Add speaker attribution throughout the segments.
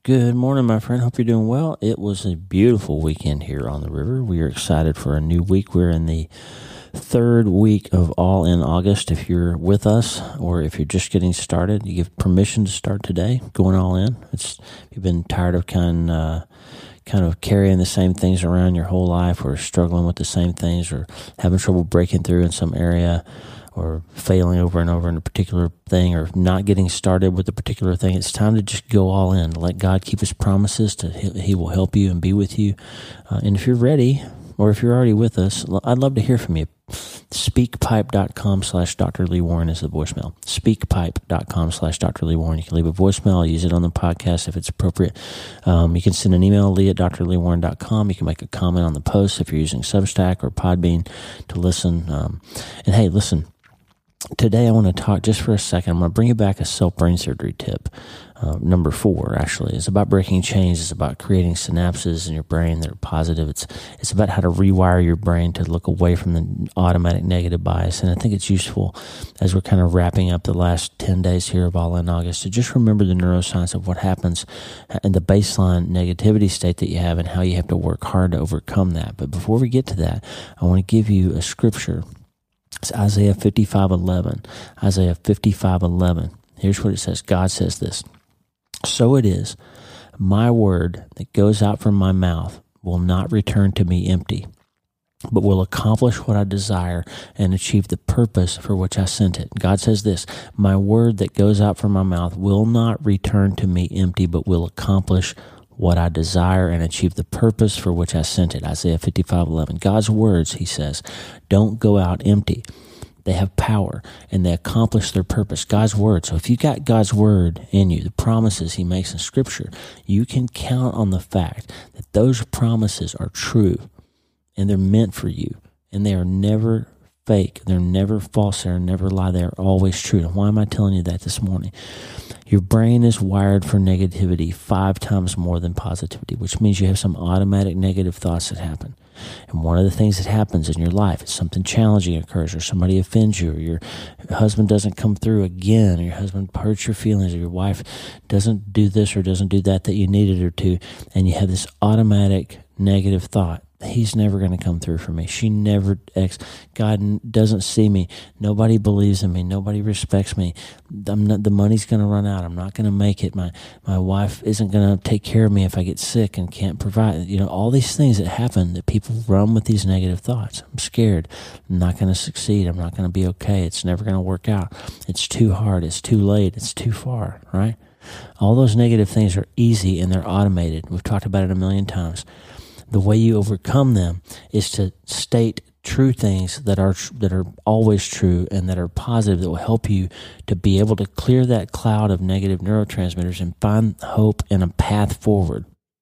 Speaker 1: Good morning, my friend. Hope you're doing well. It was a beautiful weekend here on the river. We are excited for a new week. We're in the third week of All in August. If you're with us or if you're just getting started, you give permission to start today, going all in. You've been tired of kind of carrying the same things around your whole life, or struggling with the same things, or having trouble breaking through in some area, or failing over and over in a particular thing, or not getting started with a particular thing. It's time to just go all in. Let God keep His promises. He will help you and be with you. And if you're ready, or if you're already with us, I'd love to hear from you. Speakpipe.com/Dr. Lee Warren is the voicemail. Speakpipe.com/Dr. Lee Warren. You can leave a voicemail. I'll use it on the podcast if it's appropriate. You can send an email, lee@drleewarren.com. You can make a comment on the post if you're using Substack or Podbean to listen. And hey, listen. Today I want to talk just for a second. I'm going to bring you back a self-brain surgery tip. Number 4, actually. It's about breaking chains. It's about creating synapses in your brain that are positive. It's about how to rewire your brain to look away from the automatic negative bias. And I think it's useful as we're kind of wrapping up the last 10 days here of All in August to just remember the neuroscience of what happens and the baseline negativity state that you have and how you have to work hard to overcome that. But before we get to that, I want to give you a scripture. It's Isaiah 55:11. Isaiah 55:11. Here's what it says. God says this. So it is, my word that goes out from my mouth will not return to me empty, but will accomplish what I desire and achieve the purpose for which I sent it. God says this, my word that goes out from my mouth will not return to me empty, but will accomplish what I desire and achieve the purpose for which I sent it. Isaiah 55:11. God's words, he says, don't go out empty. They have power and they accomplish their purpose. God's word. So if you got God's word in you, the promises he makes in Scripture, you can count on the fact that those promises are true and they're meant for you, and they are never fake. They're never false. They're never lie. They're always true. And why am I telling you that this morning? Your brain is wired for negativity 5 times more than positivity, which means you have some automatic negative thoughts that happen. And one of the things that happens in your life is something challenging occurs, or somebody offends you, or your husband doesn't come through again, or your husband hurts your feelings, or your wife doesn't do this or doesn't do that you needed her to, and you have this automatic negative thought. He's never going to come through for me. She never God doesn't see me. Nobody believes in me. Nobody respects me. The money's going to run out. I'm not going to make it. My wife isn't going to take care of me if I get sick and can't provide. All these things that happen, that people run with these negative thoughts. I'm scared. I'm not going to succeed. I'm not going to be okay. It's never going to work out. It's too hard. It's too late. It's too far, right? All those negative things are easy and they're automated. We've talked about it a million times. The way you overcome them is to state true things that are always true and that are positive, that will help you to be able to clear that cloud of negative neurotransmitters and find hope and a path forward.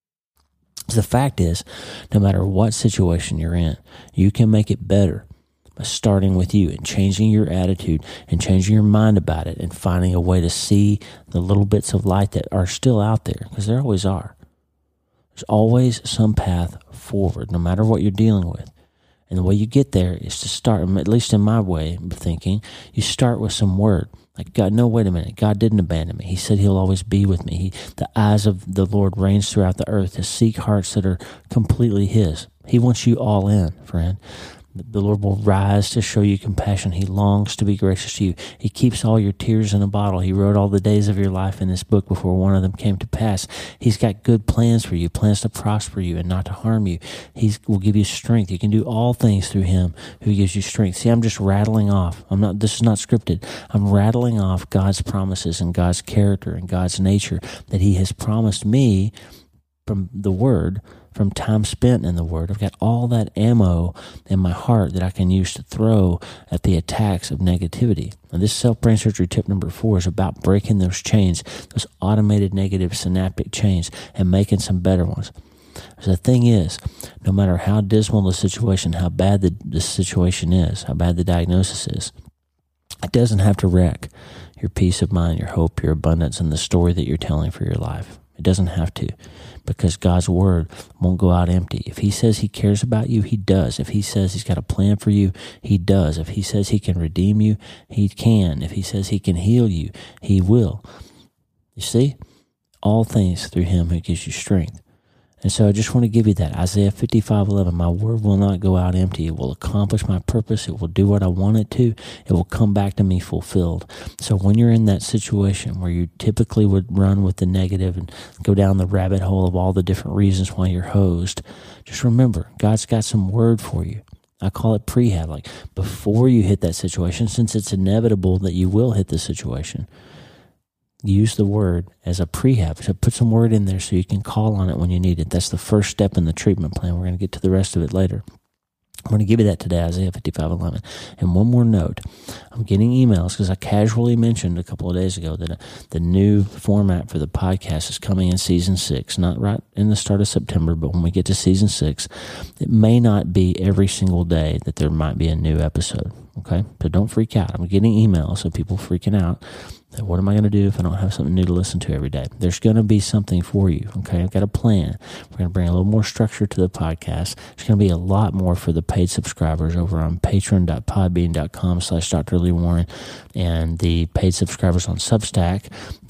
Speaker 1: The fact is, no matter what situation you're in, you can make it better by starting with you and changing your attitude and changing your mind about it and finding a way to see the little bits of light that are still out there, because there always are. There's always some path forward, no matter what you're dealing with. And the way you get there is to start, at least in my way of thinking, you start with some word. Like, God, no, wait a minute. God didn't abandon me. He said he'll always be with me. The eyes of the Lord reigns throughout the earth to seek hearts that are completely his. He wants you all in, friend. The Lord will rise to show you compassion. He longs to be gracious to you. He keeps all your tears in a bottle. He wrote all the days of your life in this book before one of them came to pass. He's got good plans for you, plans to prosper you and not to harm you. He will give you strength. You can do all things through him who gives you strength. See, I'm just rattling off. This is not scripted. I'm rattling off God's promises and God's character and God's nature that he has promised me from the Word, from time spent in the Word. I've got all that ammo in my heart that I can use to throw at the attacks of negativity. And this self-brain surgery tip number 4 is about breaking those chains, those automated negative synaptic chains, and making some better ones. So the thing is, no matter how dismal the situation, how bad the situation is, how bad the diagnosis is, it doesn't have to wreck your peace of mind, your hope, your abundance, and the story that you're telling for your life. It doesn't have to, because God's word won't go out empty. If he says he cares about you, he does. If he says he's got a plan for you, he does. If he says he can redeem you, he can. If he says he can heal you, he will. You see? all things through him who gives you strength. And so I just want to give you that. Isaiah 55:11, my word will not go out empty. It will accomplish my purpose. It will do what I want it to. It will come back to me fulfilled. So when you're in that situation where you typically would run with the negative and go down the rabbit hole of all the different reasons why you're hosed, just remember, God's got some word for you. I call it prehab, like before you hit that situation, since it's inevitable that you will hit the situation. Use the word as a prehab. So put some word in there so you can call on it when you need it. That's the first step in the treatment plan. We're going to get to the rest of it later. I'm going to give you that today, Isaiah 55:11. And one more note. I'm getting emails because I casually mentioned a couple of days ago that the new format for the podcast is coming in season 6, not right in the start of September, but when we get to season 6, it may not be every single day that there might be a new episode. Okay? So don't freak out. I'm getting emails of people freaking out. What am I going to do if I don't have something new to listen to every day? There's going to be something for you, okay? I've got a plan. We're going to bring a little more structure to the podcast. There's going to be a lot more for the paid subscribers over on patreon.podbean.com/Dr. Lee Warren, and the paid subscribers on Substack,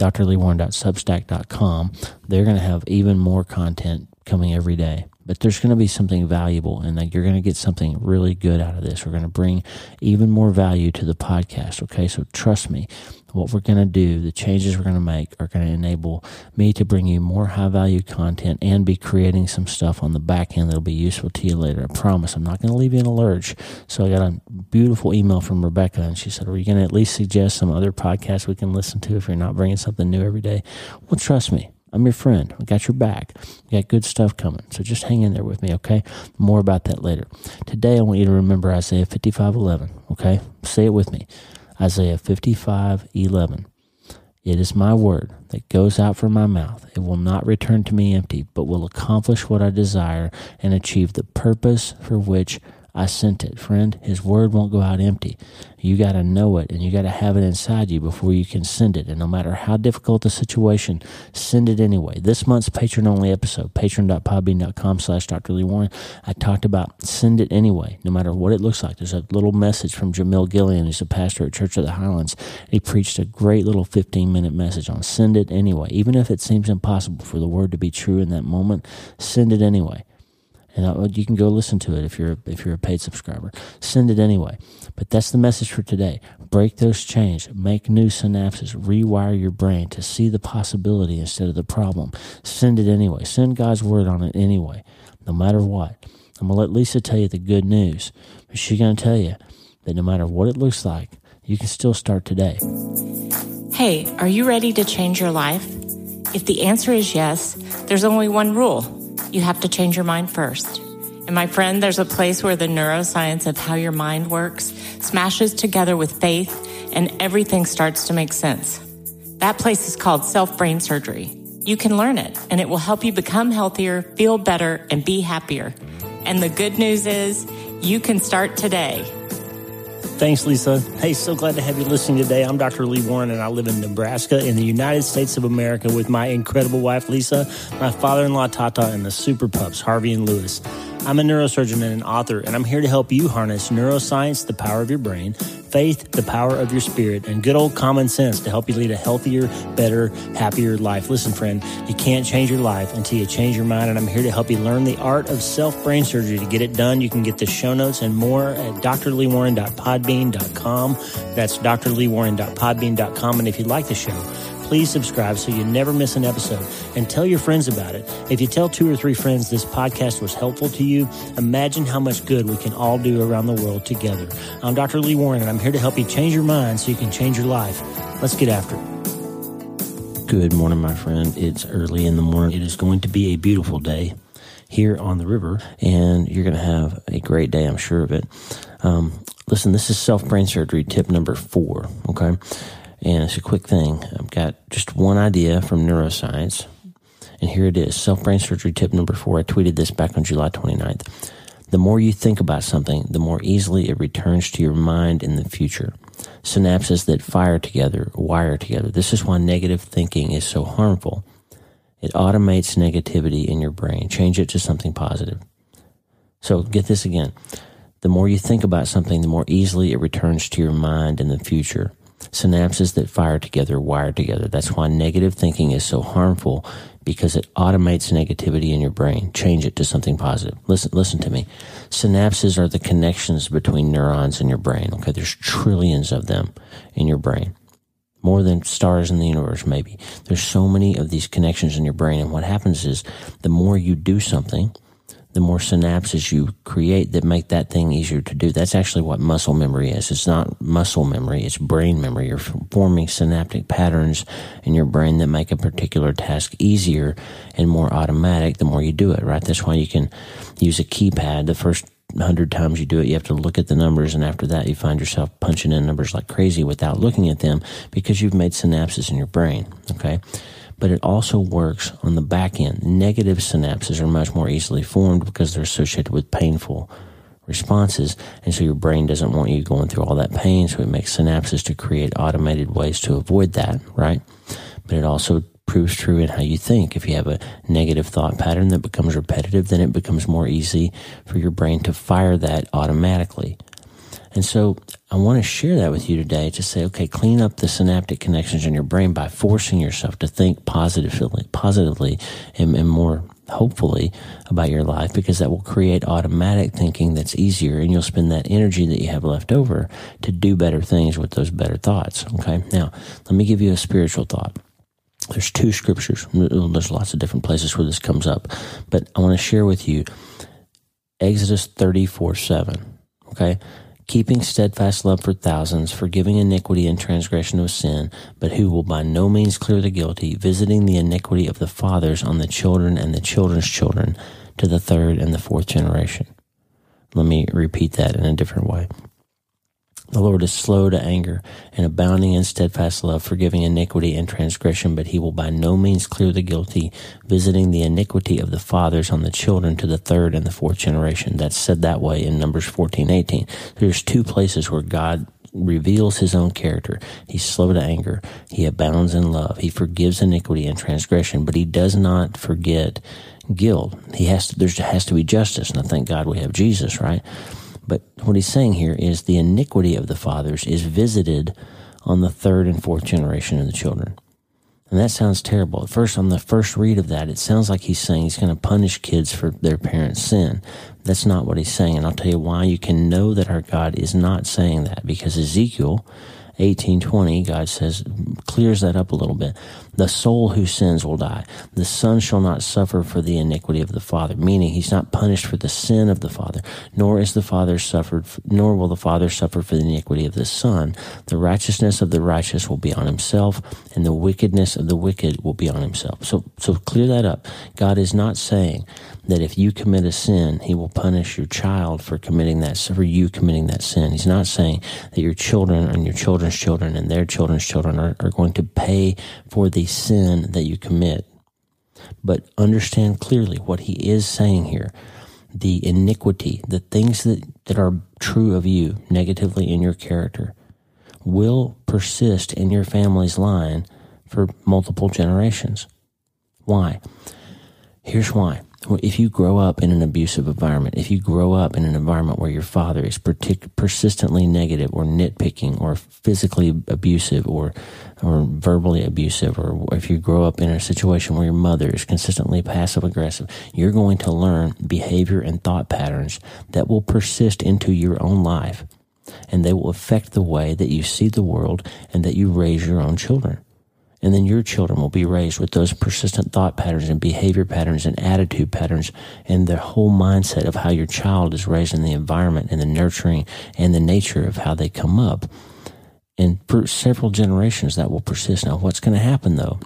Speaker 1: drleewarren.substack.com. They're going to have even more content coming every day. But there's going to be something valuable, and you're going to get something really good out of this. We're going to bring even more value to the podcast, okay? So trust me, what we're going to do, the changes we're going to make are going to enable me to bring you more high-value content and be creating some stuff on the back end that'll be useful to you later. I promise. I'm not going to leave you in a lurch. So I got a beautiful email from Rebecca, and she said, are you going to at least suggest some other podcasts we can listen to if you're not bringing something new every day? Well, trust me. I'm your friend. I got your back. We got good stuff coming. So just hang in there with me, okay? More about that later. Today, I want you to remember Isaiah 55:11, okay? Say it with me. Isaiah 55:11. It is my word that goes out from my mouth. It will not return to me empty, but will accomplish what I desire and achieve the purpose for which I sent it. Friend, his word won't go out empty. You got to know it, and you got to have it inside you before you can send it. And no matter how difficult the situation, send it anyway. This month's patron-only episode, patreon.podbean.com/Dr. Lee Warren, I talked about send it anyway, no matter what it looks like. There's a little message from Jamil Gillian, who's a pastor at Church of the Highlands. He preached a great little 15-minute message on send it anyway. Even if it seems impossible for the word to be true in that moment, send it anyway. And you can go listen to it if you're a paid subscriber. Send it anyway. But that's the message for today. Break those chains. Make new synapses. Rewire your brain to see the possibility instead of the problem. Send it anyway. Send God's word on it anyway, no matter what. I'm going to let Lisa tell you the good news. But she's going to tell you that no matter what it looks like, you can still start today.
Speaker 2: Hey, are you ready to change your life? If the answer is yes, there's only one rule. You have to change your mind first. And my friend, there's a place where the neuroscience of how your mind works smashes together with faith and everything starts to make sense. That place is called self-brain surgery. You can learn it, and it will help you become healthier, feel better, and be happier. And the good news is you can start today.
Speaker 1: Thanks, Lisa. Hey, so glad to have you listening today. I'm Dr. Lee Warren, and I live in Nebraska in the United States of America with my incredible wife, Lisa, my father-in-law, Tata, and the super pups, Harvey and Lewis. I'm a neurosurgeon and an author, and I'm here to help you harness neuroscience, the power of your brain, faith, the power of your spirit, and good old common sense to help you lead a healthier, better, happier life. Listen, friend, you can't change your life until you change your mind, and I'm here to help you learn the art of self-brain surgery. To get it done, you can get the show notes and more at drleewarren.podbean.com. That's drleewarren.podbean.com, and if you like the show, please subscribe so you never miss an episode, and tell your friends about it. If you tell 2 or 3 friends this podcast was helpful to you, imagine how much good we can all do around the world together. I'm Dr. Lee Warren, and I'm here to help you change your mind so you can change your life. Let's get after it. Good morning, my friend. It's early in the morning. It is going to be a beautiful day here on the river, and you're going to have a great day, I'm sure of it. Listen, this is self-brain surgery tip number 4, okay? And it's a quick thing. I've got just one idea from neuroscience, and here it is. Self-brain surgery tip number 4. I tweeted this back on July 29th. The more you think about something, the more easily it returns to your mind in the future. Synapses that fire together, wire together. This is why negative thinking is so harmful. It automates negativity in your brain. Change it to something positive. So get this again. The more you think about something, the more easily it returns to your mind in the future. Synapses that fire together wire together. That's why negative thinking is so harmful, because it automates negativity in your brain. Change it to something positive. Listen to me. Synapses are the connections between neurons in your brain. Okay, there's trillions of them in your brain. More than stars in the universe, maybe. There's so many of these connections in your brain, and what happens is the more you do something, the more synapses you create that make that thing easier to do. That's actually what muscle memory is. It's not muscle memory, it's brain memory. You're forming synaptic patterns in your brain that make a particular task easier and more automatic the more you do it, right? That's why you can use a keypad. The first 100 times you do it, you have to look at the numbers, and after that you find yourself punching in numbers like crazy without looking at them, because you've made synapses in your brain, okay? But it also works on the back end. Negative synapses are much more easily formed because they're associated with painful responses, and so your brain doesn't want you going through all that pain, so it makes synapses to create automated ways to avoid that, right? But it also proves true in how you think. If you have a negative thought pattern that becomes repetitive, then it becomes more easy for your brain to fire that automatically. And so I want to share that with you today to say, okay, clean up the synaptic connections in your brain by forcing yourself to think positively and more hopefully about your life, because that will create automatic thinking that's easier, and you'll spend that energy that you have left over to do better things with those better thoughts. Okay. Now, let me give you a spiritual thought. There's 2 scriptures. There's lots of different places where this comes up, but I want to share with you Exodus 34:7. Okay. Keeping steadfast love for thousands, forgiving iniquity and transgression of sin, but who will by no means clear the guilty, visiting the iniquity of the fathers on the children and the children's children to the 3rd and the 4th generation. Let me repeat that in a different way. The Lord is slow to anger and abounding in steadfast love, forgiving iniquity and transgression, but he will by no means clear the guilty, visiting the iniquity of the fathers on the children to the 3rd and the 4th generation. That's said that way in Numbers 14:18. There's 2 places where God reveals his own character. He's slow to anger. He abounds in love. He forgives iniquity and transgression, but he does not forget guilt. There has to be justice, and I thank God we have Jesus, right? But what he's saying here is the iniquity of the fathers is visited on the 3rd and 4th generation of the children. And that sounds terrible. At first, on the first read of that, it sounds like he's saying he's going to punish kids for their parents' sin. That's not what he's saying. And I'll tell you why you can know that our God is not saying that. Because Ezekiel 18:20, God says, clears that up a little bit. The soul who sins will die. The son shall not suffer for the iniquity of the father, meaning he's not punished for the sin of the father, nor will the father suffer for the iniquity of the son. The righteousness of the righteous will be on himself, and the wickedness of the wicked will be on himself. So clear that up. God is not saying that if you commit a sin, he will punish your child for you committing that sin. He's not saying that your children and your children's children and their children's children are going to pay for the sin that you commit. But understand clearly what he is saying here. The iniquity, the things that are true of you negatively in your character, will persist in your family's line for multiple generations. Why? Here's why. If you grow up in an abusive environment, if you grow up in an environment where your father is persistently negative or nitpicking or physically abusive or verbally abusive, or if you grow up in a situation where your mother is consistently passive-aggressive, you're going to learn behavior and thought patterns that will persist into your own life, and they will affect the way that you see the world and that you raise your own children. And then your children will be raised with those persistent thought patterns and behavior patterns and attitude patterns, and the whole mindset of how your child is raised in the environment and the nurturing and the nature of how they come up. And for several generations that will persist. Now, what's going to happen, though,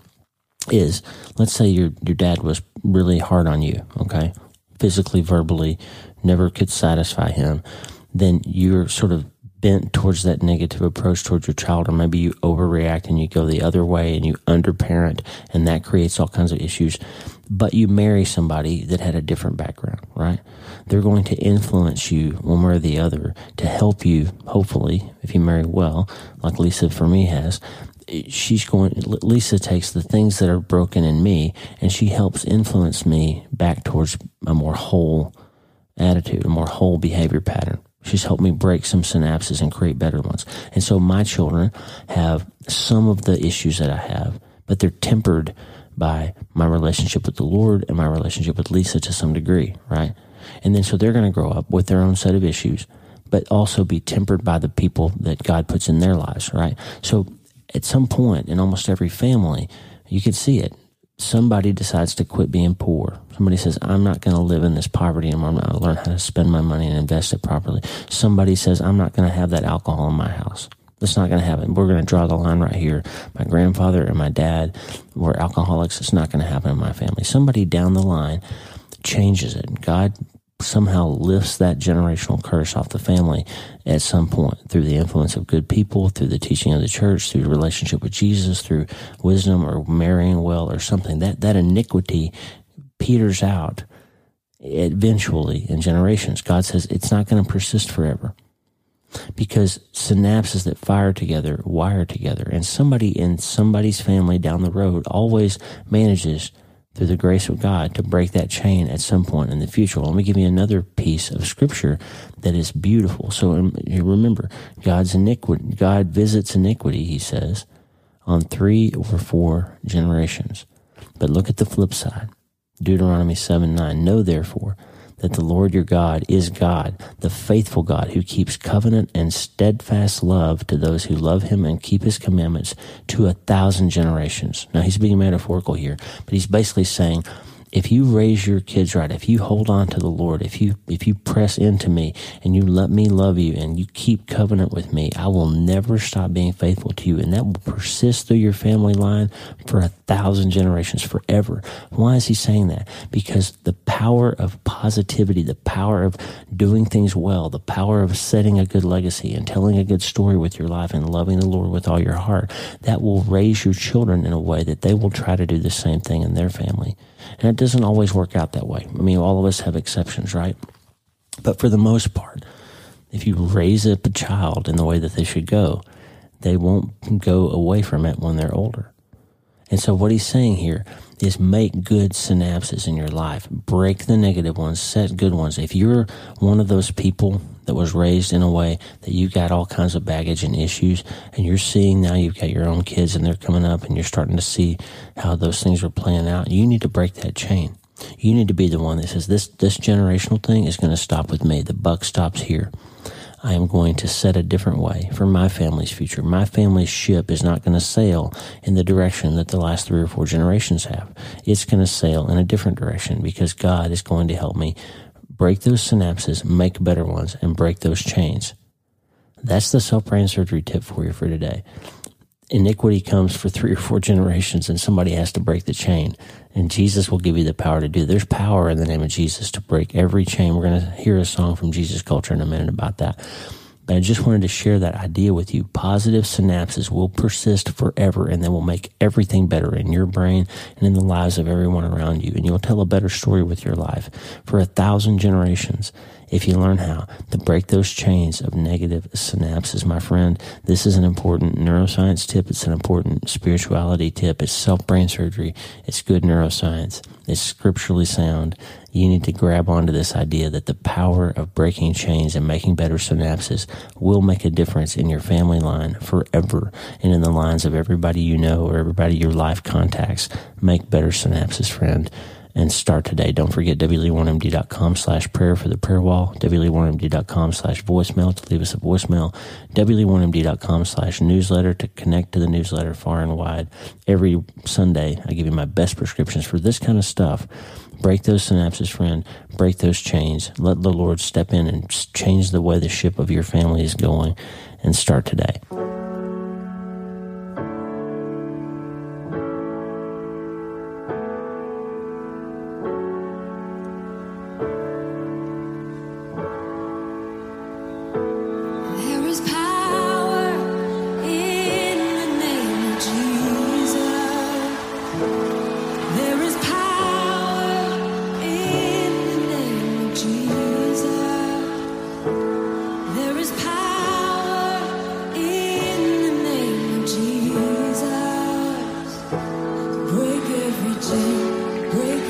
Speaker 1: is, let's say your dad was really hard on you, okay? Physically, verbally, never could satisfy him. Then you're sort of bent towards that negative approach towards your child, or maybe you overreact and you go the other way and you underparent, and that creates all kinds of issues. But you marry somebody that had a different background, right? They're going to influence you one way or the other to help you, hopefully, if you marry well, like Lisa for me has. Lisa takes the things that are broken in me and she helps influence me back towards a more whole attitude, a more whole behavior pattern. She's helped me break some synapses and create better ones. And so my children have some of the issues that I have, but they're tempered by my relationship with the Lord and my relationship with Lisa to some degree, right? And then so they're going to grow up with their own set of issues, but also be tempered by the people that God puts in their lives, right? So at some point in almost every family, you can see it. Somebody decides to quit being poor. Somebody says, I'm not going to live in this poverty anymore. I'm going to learn how to spend my money and invest it properly. Somebody says, I'm not going to have that alcohol in my house. That's not going to happen. We're going to draw the line right here. My grandfather and my dad were alcoholics. It's not going to happen in my family. Somebody down the line changes it. God somehow lifts that generational curse off the family at some point through the influence of good people, through the teaching of the church, through relationship with Jesus, through wisdom or marrying well or something. That iniquity peters out eventually in generations. God says it's not going to persist forever because synapses that fire together wire together, and somebody in somebody's family down the road always manages through the grace of God to break that chain at some point in the future. Let me give you another piece of scripture that is beautiful. So you remember, God visits iniquity, he says, on 3 or 4 generations. But look at the flip side. Deuteronomy 7:9. Know therefore that the Lord your God is God, the faithful God who keeps covenant and steadfast love to those who love him and keep his commandments to 1,000 generations. Now, he's being metaphorical here, but he's basically saying, if you raise your kids right, if you hold on to the Lord, if you press into me and you let me love you and you keep covenant with me, I will never stop being faithful to you. And that will persist through your family line for 1,000 generations, forever. Why is he saying that? Because the power of positivity, the power of doing things well, the power of setting a good legacy and telling a good story with your life and loving the Lord with all your heart, that will raise your children in a way that they will try to do the same thing in their family. And it doesn't always work out that way. I mean, all of us have exceptions, right? But for the most part, if you raise up a child in the way that they should go, they won't go away from it when they're older. And so what he's saying here is make good synapses in your life. Break the negative ones, set good ones. If you're one of those people that was raised in a way that you got all kinds of baggage and issues, and you're seeing now you've got your own kids and they're coming up and you're starting to see how those things are playing out, you need to break that chain. You need to be the one that says, this generational thing is going to stop with me. The buck stops here. I am going to set a different way for my family's future. My family's ship is not going to sail in the direction that the last 3 or 4 generations have. It's going to sail in a different direction because God is going to help me break those synapses, make better ones, and break those chains. That's the self-brain surgery tip for you for today. Iniquity comes for 3 or 4 generations, and somebody has to break the chain. And Jesus will give you the power to do it. There's power in the name of Jesus to break every chain. We're going to hear a song from Jesus Culture in a minute about that. But I just wanted to share that idea with you. Positive synapses will persist forever, and they will make everything better in your brain and in the lives of everyone around you. And you'll tell a better story with your life for 1,000 generations if you learn how to break those chains of negative synapses. My friend, this is an important neuroscience tip. It's an important spirituality tip. It's self-brain surgery. It's good neuroscience. It's scripturally sound. You need to grab onto this idea that the power of breaking chains and making better synapses will make a difference in your family line forever and in the lines of everybody you know or everybody your life contacts. Make better synapses, friend. And start today. Don't forget wlee1md.com/prayer for the prayer wall, wlee1md.com/voicemail to leave us a voicemail, wlee1md.com/newsletter to connect to the newsletter far and wide. Every Sunday, I give you my best prescriptions for this kind of stuff. Break those synapses, friend. Break those chains. Let the Lord step in and change the way the ship of your family is going, and start today.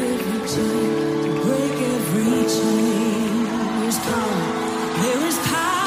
Speaker 3: There is power.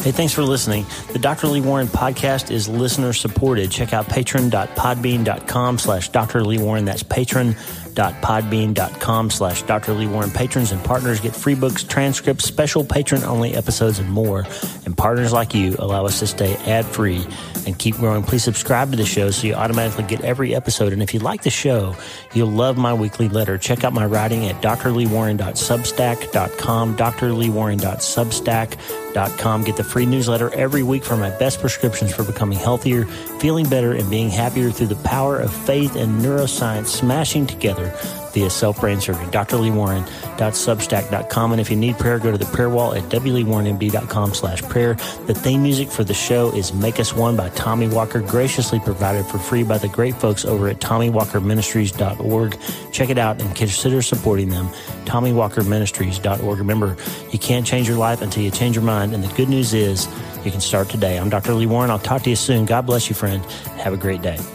Speaker 1: Hey, thanks for listening. The Dr. Lee Warren podcast is listener supported. Check out patron.podbean.com/Dr. Lee Warren. That's patron.podbean.com/Dr. Lee Warren. Patrons and partners get free books, transcripts, special patron-only episodes, and more. And partners like you allow us to stay ad-free and keep growing. Please subscribe to the show so you automatically get every episode. And if you like the show, you'll love my weekly letter. Check out my writing at drleewarren.substack.com, drleewarren.substack.com. Get the free newsletter every week for my best prescriptions for becoming healthier, feeling better, and being happier through the power of faith and neuroscience smashing together via self-brain surgery. drleewarren.substack.com. And if you need prayer, go to the prayer wall at wleewarrenmd.com/prayer. The theme music for the show is Make Us One by Tommy Walker, graciously provided for free by the great folks over at TommyWalkerMinistries.org. Check it out and consider supporting them. TommyWalkerMinistries.org. Remember, you can't change your life until you change your mind. And the good news is you can start today. I'm Dr. Lee Warren. I'll talk to you soon. God bless you, friend. Have a great day.